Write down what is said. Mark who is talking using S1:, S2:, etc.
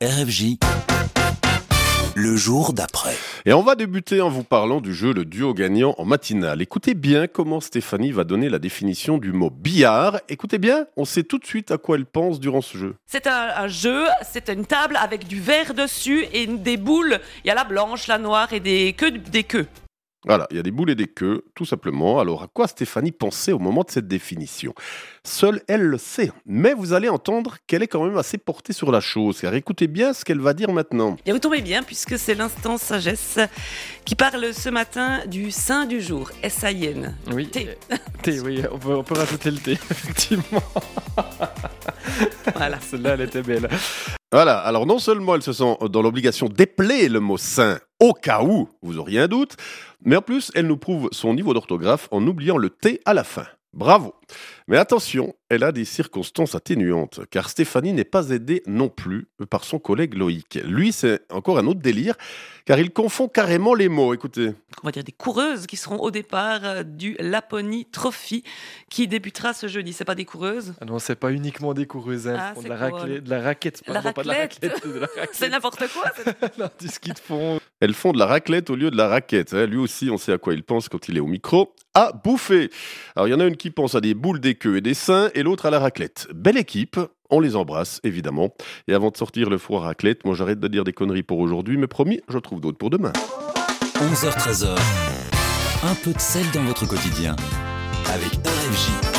S1: RFJ, le jour d'après.
S2: Et on va débuter en vous parlant du jeu Le Duo Gagnant en matinale. Écoutez bien comment Stéphanie va donner la définition du mot billard. Écoutez bien, on sait tout de suite à quoi elle pense durant ce jeu.
S3: C'est un jeu, c'est une table avec du verre dessus et des boules. Il y a la blanche, la noire et des queues.
S2: Voilà, il y a des boules et des queues, tout simplement. Alors, à quoi Stéphanie pensait au moment de cette définition ? Seule elle le sait, mais vous allez entendre qu'elle est quand même assez portée sur la chose, car écoutez bien ce qu'elle va dire maintenant.
S3: Et vous tombez bien, puisque c'est l'instant sagesse qui parle ce matin du saint du jour, S-A-I-N.
S4: Oui,
S3: Thé.
S4: thé, oui, on peut rajouter le thé, effectivement.
S3: Voilà.
S4: Celle-là, elle était belle.
S2: Voilà, alors non seulement elle se sent dans l'obligation d'épeler le mot saint, au cas où vous auriez un doute, mais en plus, elle nous prouve son niveau d'orthographe en oubliant le T à la fin. Bravo. Mais attention, elle a des circonstances atténuantes, car Stéphanie n'est pas aidée non plus par son collègue Loïc. Lui, c'est encore un autre délire, car il confond carrément les mots. Écoutez.
S3: On va dire des coureuses qui seront au départ du Laponie Trophy qui débutera ce jeudi. C'est pas des coureuses?
S4: Ah non, c'est pas uniquement des coureuses, hein.
S3: Ah,
S4: Ils font
S3: c'est
S4: de
S3: quoi,
S4: de la raquette.
S3: La
S4: Pardon, pas de la
S3: raclette.
S4: raclette, de la raclette.
S3: C'est n'importe quoi.
S4: Non, dis ce qu'ils te font.
S2: Elles font de la raclette au lieu de la raquette. Lui aussi, on sait à quoi il pense quand il est au micro. À bouffer. Alors, il y en a une qui pense à des boules, des queues et des seins, et l'autre à la raclette. Belle équipe. On les embrasse, évidemment. Et avant de sortir le four à raclette, moi j'arrête de dire des conneries pour aujourd'hui, mais promis, je trouve d'autres pour demain.
S1: 11h-13h, un peu de sel dans votre quotidien avec RFJ.